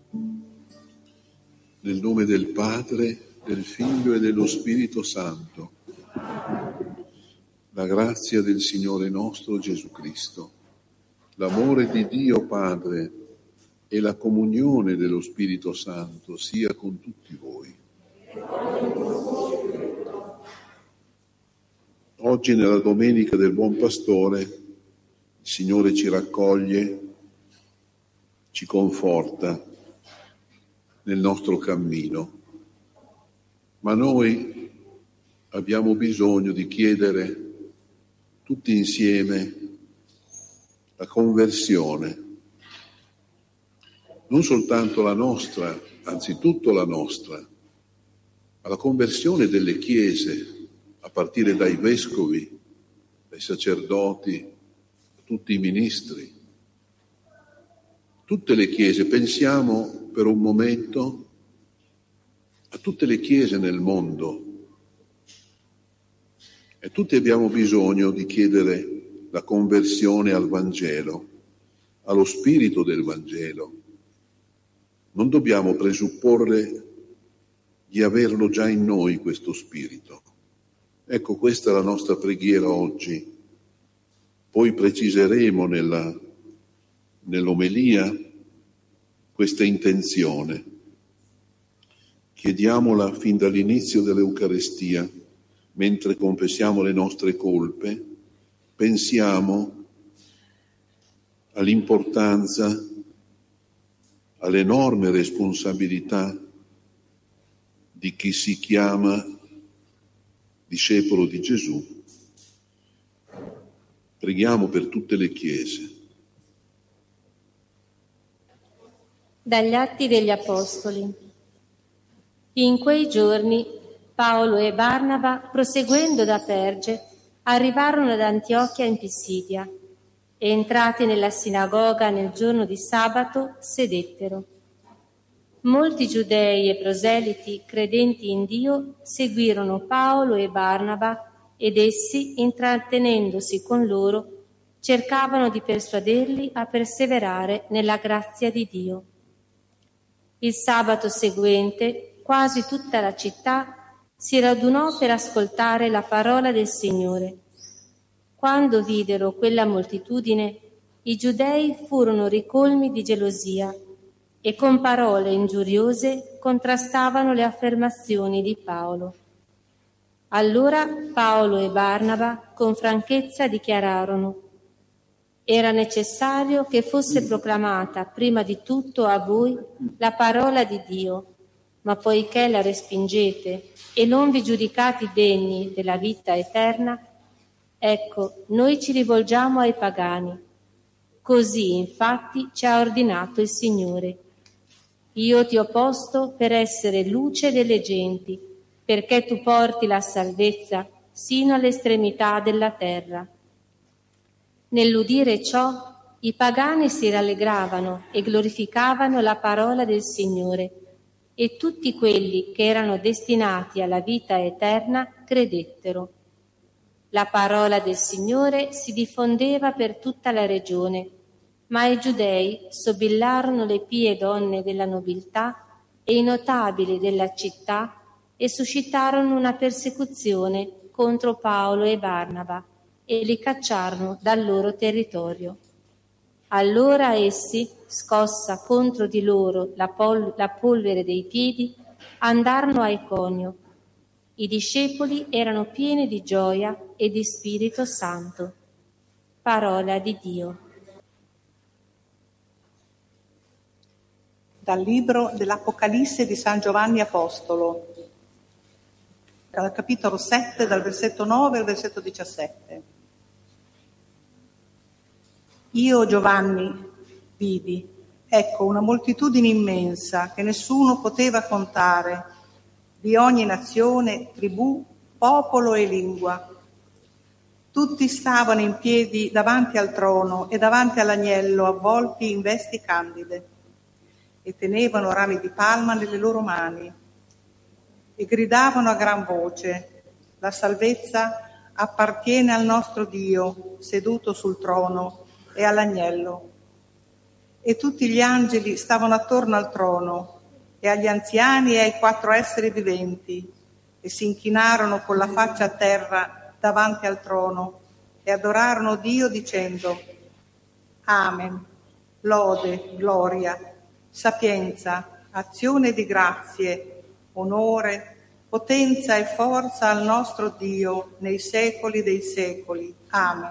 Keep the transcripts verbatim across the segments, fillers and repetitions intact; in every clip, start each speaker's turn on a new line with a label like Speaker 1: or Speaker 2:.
Speaker 1: Nel nome del Padre, del Figlio e dello Spirito Santo. La grazia del Signore nostro Gesù Cristo, l'amore di Dio Padre e la comunione dello Spirito Santo sia con tutti voi. Oggi, nella Domenica del Buon Pastore, il Signore ci raccoglie, ci conforta nel nostro cammino, ma noi abbiamo bisogno di chiedere tutti insieme la conversione, non soltanto la nostra, anzitutto la nostra, ma la conversione delle chiese, a partire dai vescovi, dai sacerdoti, da tutti i ministri. Tutte le chiese, pensiamo per un momento a tutte le chiese nel mondo e tutti abbiamo bisogno di chiedere la conversione al Vangelo, allo spirito del Vangelo. Non dobbiamo presupporre di averlo già in noi questo spirito. Ecco, questa è la nostra preghiera oggi. Poi preciseremo nella, nell'omelia questa intenzione. Chiediamola fin dall'inizio dell'Eucarestia, mentre confessiamo le nostre colpe, pensiamo all'importanza, all'enorme responsabilità di chi si chiama discepolo di Gesù. Preghiamo per tutte le chiese.
Speaker 2: Dagli Atti degli Apostoli. In quei giorni Paolo e Barnaba, proseguendo da Perge, arrivarono ad Antiochia in Pisidia e, entrati nella sinagoga nel giorno di sabato, sedettero. Molti giudei e proseliti credenti in Dio seguirono Paolo e Barnaba ed essi, intrattenendosi con loro, cercavano di persuaderli a perseverare nella grazia di Dio. Il sabato seguente, quasi tutta la città si radunò per ascoltare la parola del Signore. Quando videro quella moltitudine, i giudei furono ricolmi di gelosia e con parole ingiuriose contrastavano le affermazioni di Paolo. Allora Paolo e Barnaba con franchezza dichiararono: era necessario che fosse proclamata prima di tutto a voi la parola di Dio, ma poiché la respingete e non vi giudicate degni della vita eterna, ecco, noi ci rivolgiamo ai pagani. Così, infatti, ci ha ordinato il Signore. Io ti ho posto per essere luce delle genti, perché tu porti la salvezza sino all'estremità della terra. Nell'udire ciò, i pagani si rallegravano e glorificavano la parola del Signore, e tutti quelli che erano destinati alla vita eterna credettero. La parola del Signore si diffondeva per tutta la regione, ma i giudei sobillarono le pie donne della nobiltà e i notabili della città e suscitarono una persecuzione contro Paolo e Barnaba e li cacciarono dal loro territorio. Allora essi, scossa contro di loro la, pol- la polvere dei piedi, andarono a Iconio. I discepoli erano pieni di gioia e di Spirito Santo. Parola di Dio.
Speaker 3: Dal libro dell'Apocalisse di San Giovanni Apostolo, dal capitolo sette, dal versetto nove al versetto diciassette. Io, Giovanni, vidi, ecco, una moltitudine immensa che nessuno poteva contare, di ogni nazione, tribù, popolo e lingua. Tutti stavano in piedi davanti al trono e davanti all'agnello, avvolti in vesti candide, e tenevano rami di palma nelle loro mani, e gridavano a gran voce: la salvezza appartiene al nostro Dio, seduto sul trono, e all'agnello. e tutti gli angeli stavano attorno al trono e agli anziani e ai quattro esseri viventi, e si inchinarono con la faccia a terra davanti al trono e adorarono Dio dicendo: Amen, lode, gloria, sapienza, azione di grazie, onore, potenza e forza al nostro Dio nei secoli dei secoli. Amen.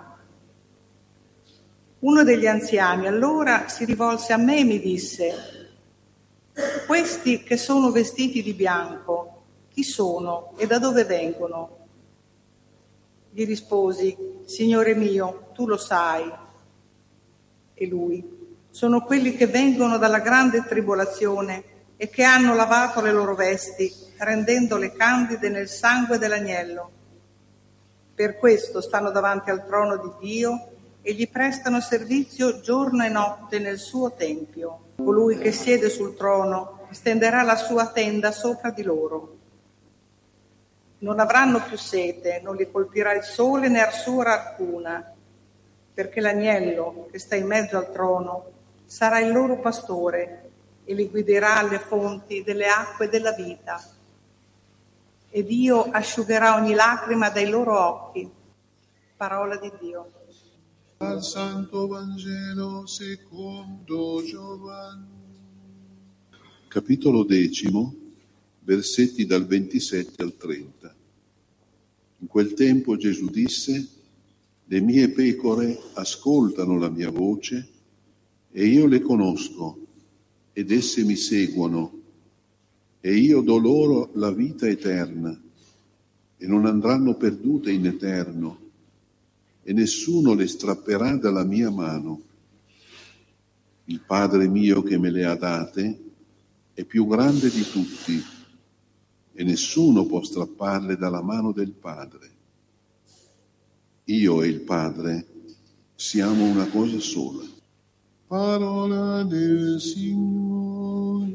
Speaker 3: Uno degli anziani allora si rivolse a me e mi disse: questi che sono vestiti di bianco, chi sono e da dove vengono? Gli risposi: Signore mio, tu lo sai. E lui: sono quelli che vengono dalla grande tribolazione e che hanno lavato le loro vesti, rendendole candide nel sangue dell'agnello. Per questo stanno davanti al trono di Dio e gli prestano servizio giorno e notte nel suo tempio. Colui che siede sul trono stenderà la sua tenda sopra di loro. Non avranno più sete, non li colpirà il sole né arsura alcuna, perché l'agnello che sta in mezzo al trono sarà il loro pastore e li guiderà alle fonti delle acque della vita. E Dio asciugherà ogni lacrima dai loro occhi. Parola di Dio.
Speaker 1: Al Santo Vangelo secondo Giovanni. Capitolo decimo, versetti dal ventisette al trenta. In quel tempo Gesù disse: le mie pecore ascoltano la mia voce e io le conosco ed esse mi seguono e io do loro la vita eterna e non andranno perdute in eterno e nessuno le strapperà dalla mia mano. Il Padre mio che me le ha date è più grande di tutti e nessuno può strapparle dalla mano del Padre. Io e il Padre siamo una cosa sola. Parola del Signore.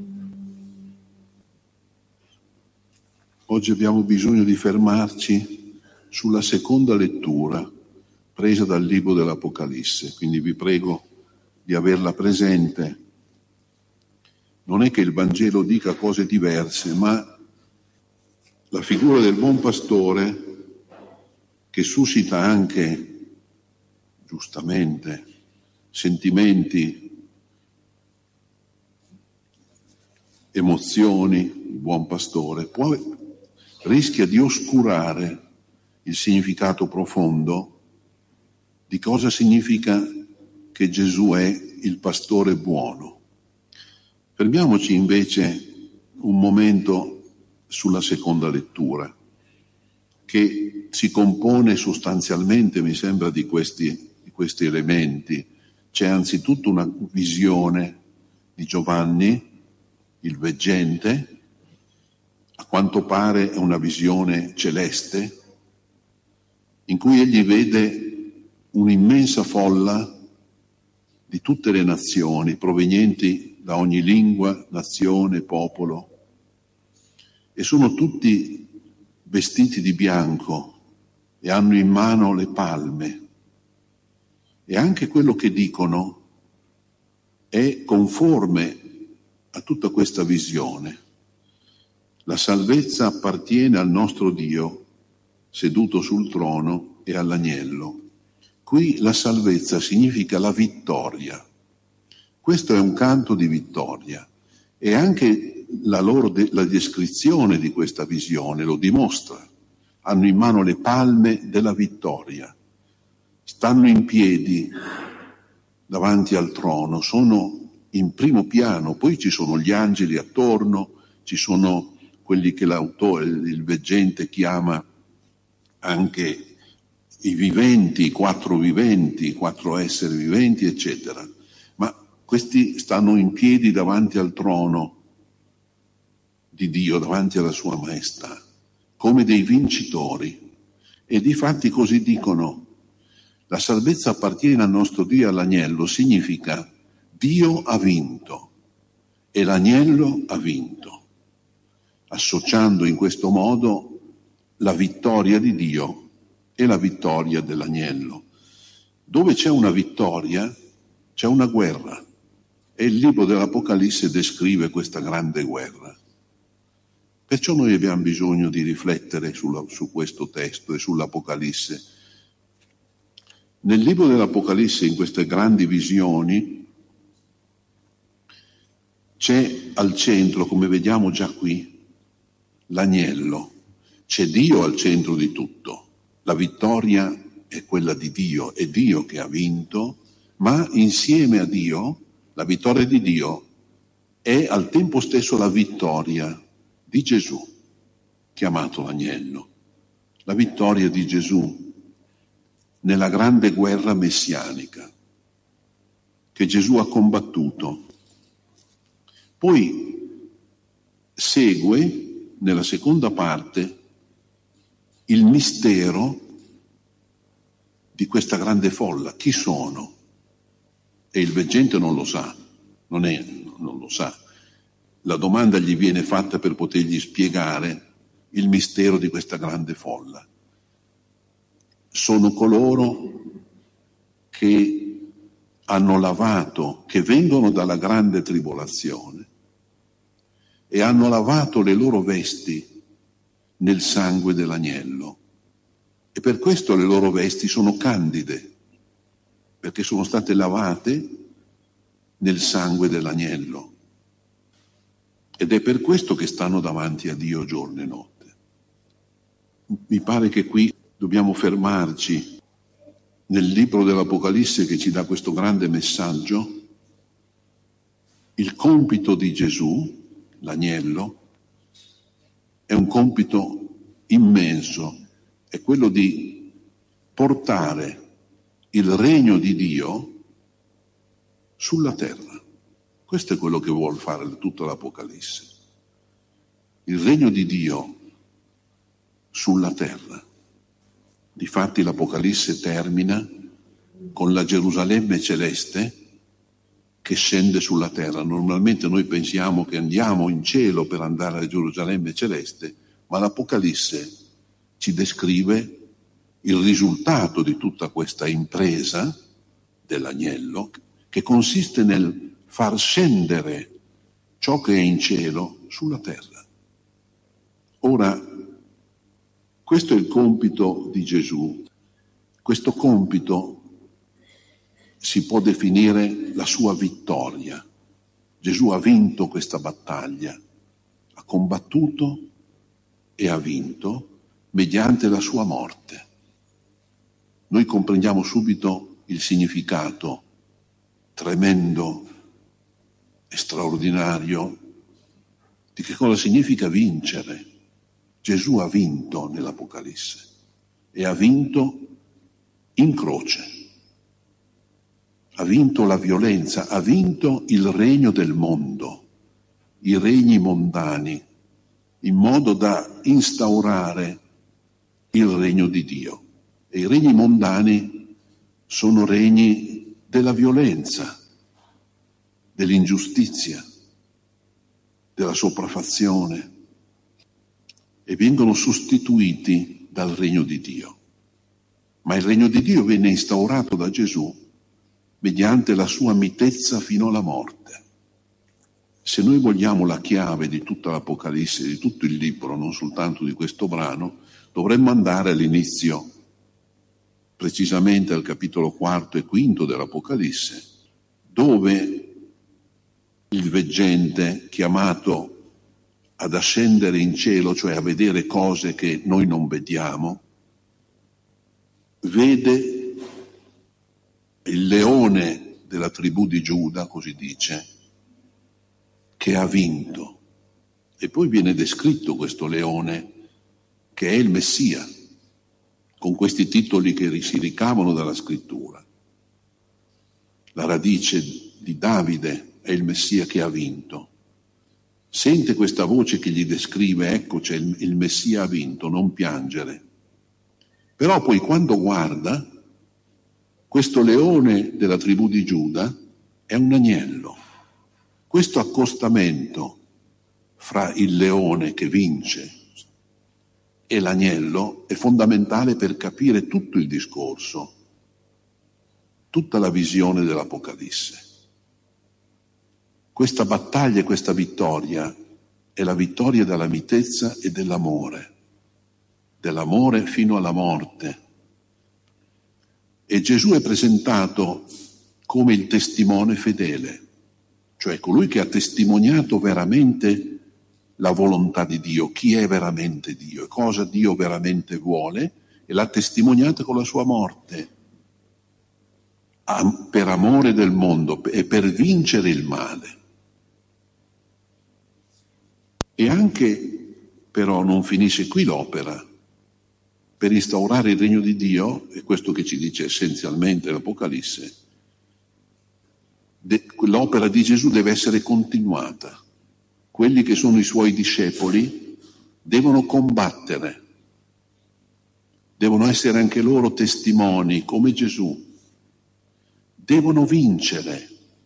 Speaker 1: Oggi abbiamo bisogno di fermarci sulla seconda lettura presa dal libro dell'Apocalisse, quindi vi prego di averla presente. Non è che il Vangelo dica cose diverse, ma la figura del buon pastore, che suscita anche, giustamente, sentimenti, emozioni, il buon pastore, può, rischia di oscurare il significato profondo di cosa significa che Gesù è il pastore buono. Fermiamoci invece un momento sulla seconda lettura, che si compone sostanzialmente, mi sembra, di questi, di questi elementi. C'è anzitutto una visione di Giovanni, il veggente, a quanto pare è una visione celeste, in cui egli vede un'immensa folla di tutte le nazioni, provenienti da ogni lingua, nazione, popolo, e sono tutti vestiti di bianco e hanno in mano le palme. E anche quello che dicono è conforme a tutta questa visione. La salvezza appartiene al nostro Dio, seduto sul trono, e all'agnello. Qui la salvezza significa la vittoria. Questo è un canto di vittoria. E anche la loro de- la descrizione di questa visione lo dimostra. Hanno in mano le palme della vittoria. Stanno in piedi davanti al trono, sono in primo piano, poi ci sono gli angeli attorno, ci sono quelli che l'autore, il veggente chiama anche i viventi, i quattro viventi, i quattro esseri viventi, eccetera. Ma questi stanno in piedi davanti al trono di Dio, davanti alla sua maestà, come dei vincitori. E difatti così dicono: la salvezza appartiene al nostro Dio e all'agnello, significa Dio ha vinto e l'agnello ha vinto, associando in questo modo la vittoria di Dio e la vittoria dell'agnello. Dove c'è una vittoria c'è una guerra, E il libro dell'Apocalisse descrive questa grande guerra. Perciò noi abbiamo bisogno di riflettere sulla, su questo testo e sull'Apocalisse. Nel libro dell'Apocalisse, in queste grandi visioni, c'è al centro, come vediamo già qui, l'agnello. C'è Dio al centro di tutto. La vittoria è quella di Dio, è Dio che ha vinto, ma insieme a Dio, la vittoria di Dio è al tempo stesso la vittoria di Gesù, chiamato l'agnello. La vittoria di Gesù nella grande guerra messianica che Gesù ha combattuto. Poi segue, nella seconda parte, il mistero di questa grande folla. Chi sono? E il veggente non lo sa, non, è, non lo sa. La domanda gli viene fatta per potergli spiegare il mistero di questa grande folla. Sono coloro che hanno lavato, che vengono dalla grande tribolazione e hanno lavato le loro vesti nel sangue dell'agnello. E per questo le loro vesti sono candide, perché sono state lavate nel sangue dell'agnello. Ed è per questo che stanno davanti a Dio giorno e notte. Mi pare che qui dobbiamo fermarci nel libro dell'Apocalisse che ci dà questo grande messaggio. Il compito di Gesù, l'agnello, è un compito immenso, è quello di portare il regno di Dio sulla terra. Questo è quello che vuol fare tutta l'Apocalisse. Il regno di Dio sulla terra. Difatti l'Apocalisse termina con la Gerusalemme celeste che scende sulla terra. Normalmente noi pensiamo che andiamo in cielo per andare alla Gerusalemme celeste, ma l'Apocalisse ci descrive il risultato di tutta questa impresa dell'agnello, che consiste nel far scendere ciò che è in cielo sulla terra. Ora, questo è il compito di Gesù. Questo compito si può definire la sua vittoria. Gesù ha vinto questa battaglia, ha combattuto e ha vinto mediante la sua morte. Noi comprendiamo subito il significato tremendo e straordinario di che cosa significa vincere. Gesù ha vinto nell'Apocalisse e ha vinto in croce, ha vinto la violenza, ha vinto il regno del mondo, i regni mondani, in modo da instaurare il regno di Dio. E i regni mondani sono regni della violenza, dell'ingiustizia, della sopraffazione, e vengono sostituiti dal regno di Dio. Ma il regno di Dio venne instaurato da Gesù mediante la sua mitezza fino alla morte. Se noi vogliamo la chiave di tutta l'Apocalisse, di tutto il libro, non soltanto di questo brano, dovremmo andare all'inizio, precisamente al capitolo quarto e quinto dell'Apocalisse, dove il veggente, chiamato ad ascendere in cielo, cioè a vedere cose che noi non vediamo, vede il leone della tribù di Giuda, così dice, che ha vinto. E poi viene descritto questo leone che è il Messia, con questi titoli che si ricavano dalla scrittura. La radice di Davide è il Messia che ha vinto. Sente questa voce che gli descrive, ecco c'è il, il Messia ha vinto, non piangere. Però poi quando guarda, questo leone della tribù di Giuda è un agnello. Questo accostamento fra il leone che vince e l'agnello è fondamentale per capire tutto il discorso, tutta la visione dell'Apocalisse. questa battaglia e questa vittoria è la vittoria della mitezza e dell'amore, dell'amore fino alla morte. E Gesù è presentato come il testimone fedele, cioè colui che ha testimoniato veramente la volontà di Dio, chi è veramente Dio e cosa Dio veramente vuole, e l'ha testimoniata con la sua morte, per amore del mondo e per vincere il male. E anche, però, non finisce qui l'opera. Per instaurare il regno di Dio, è questo che ci dice essenzialmente l'Apocalisse, de- l'opera di Gesù deve essere continuata. Quelli che sono i suoi discepoli devono combattere, devono essere anche loro testimoni come Gesù, devono vincere,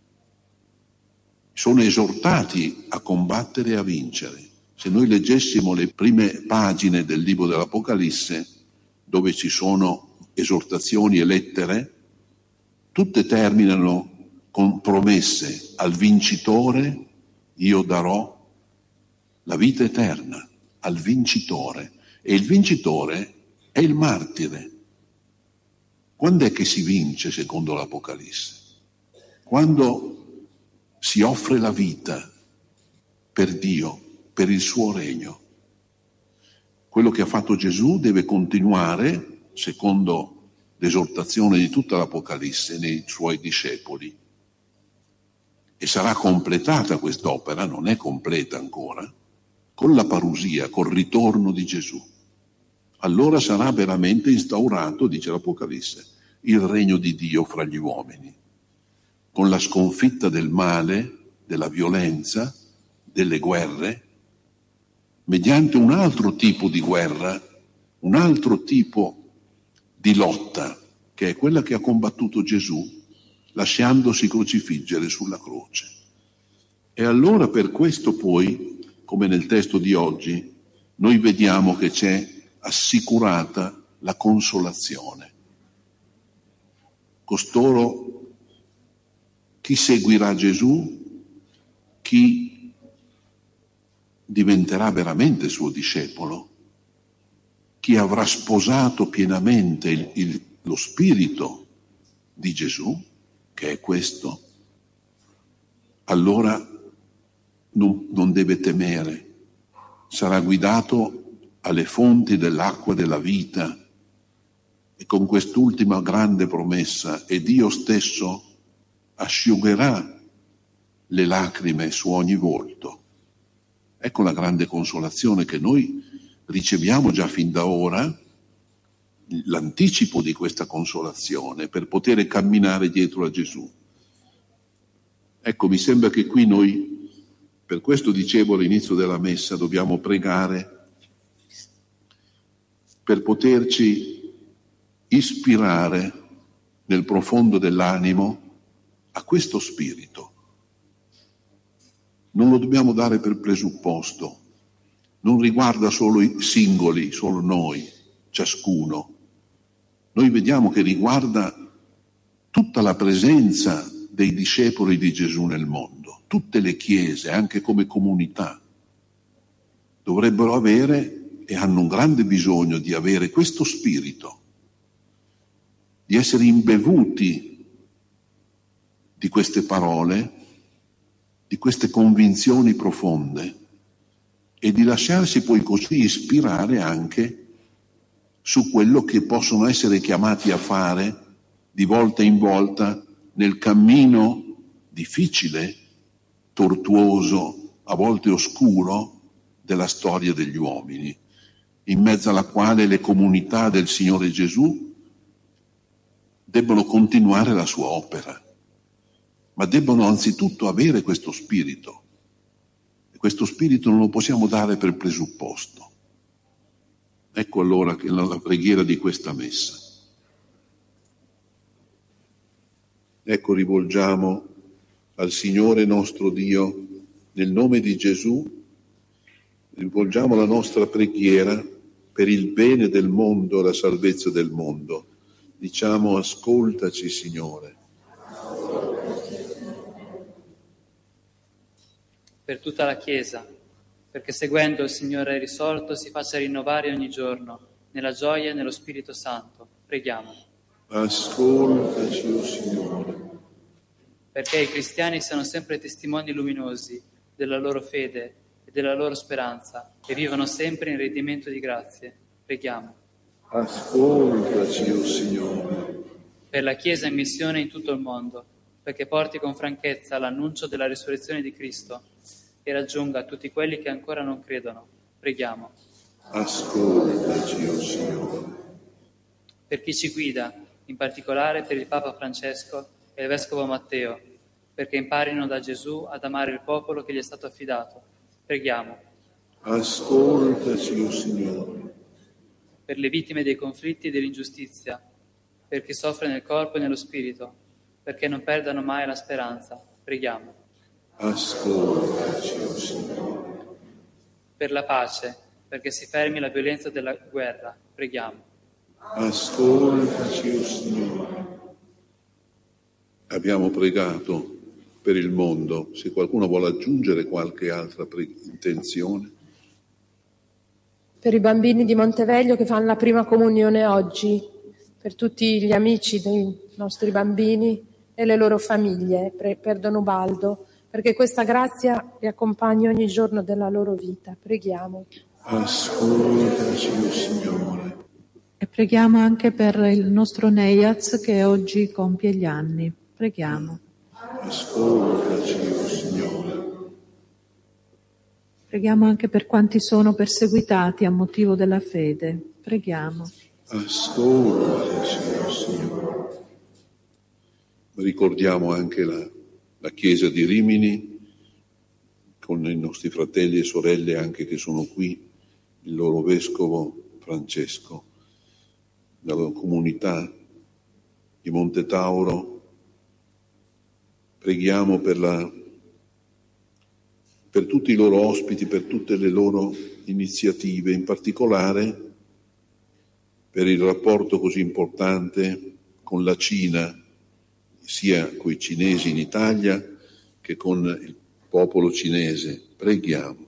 Speaker 1: sono esortati a combattere e a vincere. Se noi leggessimo le prime pagine del libro dell'Apocalisse, dove ci sono esortazioni e lettere, tutte terminano con promesse: al vincitore io darò la vita eterna, al vincitore. E il vincitore è il martire. Quando è che si vince secondo l'Apocalisse? Quando si offre la vita per Dio, per il suo regno. Quello che ha fatto Gesù deve continuare, secondo l'esortazione di tutta l'Apocalisse, nei suoi discepoli. E sarà completata quest'opera, non è completa ancora, con la parusia, col ritorno di Gesù. Allora sarà veramente instaurato, dice l'Apocalisse, il regno di Dio fra gli uomini, con la sconfitta del male, della violenza, delle guerre, mediante un altro tipo di guerra, un altro tipo di lotta, che è quella che ha combattuto Gesù, lasciandosi crocifiggere sulla croce. E allora per questo poi, come nel testo di oggi, noi vediamo che c'è assicurata la consolazione. Costoro, chi seguirà Gesù, chi diventerà veramente suo discepolo, chi avrà sposato pienamente il, il, lo spirito di Gesù, che è questo, allora non, non deve temere, sarà guidato alle fonti dell'acqua della vita, e con quest'ultima grande promessa: e Dio stesso asciugherà le lacrime su ogni volto. Ecco la grande consolazione che noi riceviamo già fin da ora, l'anticipo di questa consolazione per poter camminare dietro a Gesù. Ecco, mi sembra che qui noi, per questo dicevo all'inizio della messa, dobbiamo pregare per poterci ispirare nel profondo dell'animo a questo spirito. Non lo dobbiamo dare per presupposto, non riguarda solo i singoli, solo noi, ciascuno. Noi vediamo che riguarda tutta la presenza dei discepoli di Gesù nel mondo, tutte le chiese, anche come comunità, dovrebbero avere e hanno un grande bisogno di avere questo spirito, di essere imbevuti di queste parole, di queste convinzioni profonde e di lasciarsi poi così ispirare anche su quello che possono essere chiamati a fare di volta in volta nel cammino difficile, tortuoso, a volte oscuro della storia degli uomini, in mezzo alla quale le comunità del Signore Gesù debbono continuare la sua opera, ma debbono anzitutto avere questo spirito. E questo spirito non lo possiamo dare per presupposto. Ecco allora che la preghiera di questa messa. Ecco, rivolgiamo al Signore nostro Dio, nel nome di Gesù, rivolgiamo la nostra preghiera per il bene del mondo e la salvezza del mondo. Diciamo: ascoltaci, Signore.
Speaker 4: per tutta la Chiesa, perché seguendo il Signore risorto si faccia rinnovare ogni giorno, nella gioia e nello Spirito Santo. Preghiamo.
Speaker 1: Ascoltaci, o Signore.
Speaker 4: Perché i cristiani siano sempre testimoni luminosi della loro fede e della loro speranza e vivano sempre in redimento di grazie. Preghiamo.
Speaker 1: Ascoltaci, o Signore.
Speaker 4: Per la Chiesa in missione in tutto il mondo, perché porti con franchezza l'annuncio della risurrezione di Cristo e raggiunga tutti quelli che ancora non credono. Preghiamo.
Speaker 1: Ascoltaci, o Signore.
Speaker 4: Per chi ci guida, in particolare per il Papa Francesco e il Vescovo Matteo, perché imparino da Gesù ad amare il popolo che gli è stato affidato. Preghiamo.
Speaker 1: Ascoltaci, o Signore.
Speaker 4: Per le vittime dei conflitti e dell'ingiustizia, per chi soffre nel corpo e nello spirito, perché non perdano mai la speranza. Preghiamo.
Speaker 1: Ascoltaci, o Signore.
Speaker 4: Per la pace, perché si fermi la violenza della guerra. Preghiamo.
Speaker 1: Ascoltaci, o Signore. Abbiamo pregato per il mondo. Se qualcuno vuole aggiungere qualche altra pre- intenzione.
Speaker 2: Per i bambini di Monteveglio che fanno la prima comunione oggi, per tutti gli amici dei nostri bambini e le loro famiglie, per Don Ubaldo, perché questa grazia li accompagni ogni giorno della loro vita. Preghiamo.
Speaker 1: Ascoltaci, o Signore.
Speaker 5: E preghiamo anche per il nostro Neyaz che oggi compie gli anni. Preghiamo.
Speaker 1: Ascoltaci, o Signore.
Speaker 5: Preghiamo anche per quanti sono perseguitati a motivo della fede. Preghiamo.
Speaker 1: Ascoltaci, o Signore. Ricordiamo anche la, la Chiesa di Rimini, con i nostri fratelli e sorelle anche che sono qui, il loro Vescovo Francesco, la loro comunità di Monte Tauro. Preghiamo per, la, per tutti i loro ospiti, per tutte le loro iniziative, in particolare per il rapporto così importante con la Cina, sia con i cinesi in Italia che con il popolo cinese. Preghiamo.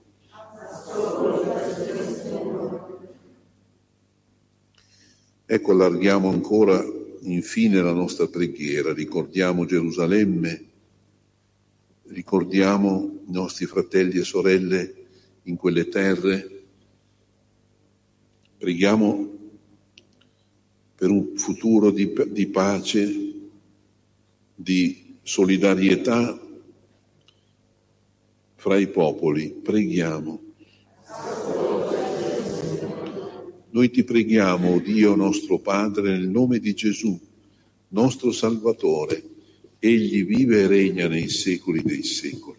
Speaker 1: Ecco, allarghiamo ancora infine la nostra preghiera. Ricordiamo Gerusalemme, ricordiamo i nostri fratelli e sorelle in quelle terre. Preghiamo per un futuro di, di pace, di solidarietà fra i popoli. Preghiamo. Noi ti preghiamo, o Dio nostro Padre, nel nome di Gesù, nostro Salvatore. Egli vive e regna nei secoli dei secoli.